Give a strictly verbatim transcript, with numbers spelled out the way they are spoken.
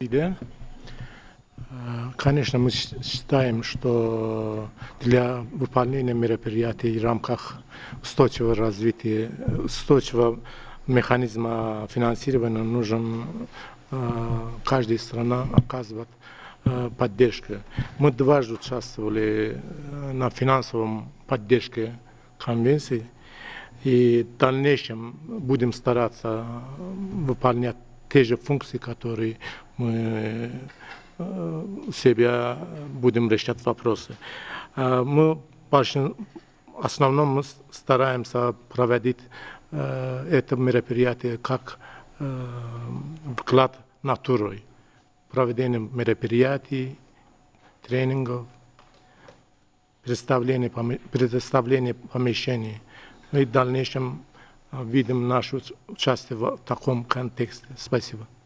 Идея. Конечно, мы считаем, что для выполнения мероприятий в рамках устойчивого развития, устойчивого механизма финансирования нужно каждая страна оказывать поддержку. Мы дважды участвовали на финансовом поддержке конвенции и в дальнейшем будем стараться выполнять те же функции, которые мы себя будем решать вопросы. Мы в основном мы стараемся проводить это мероприятие как вклад натурой, проведение мероприятий, тренингов, предоставление помещений. Мы в дальнейшем видим наше участие в таком контексте. Спасибо.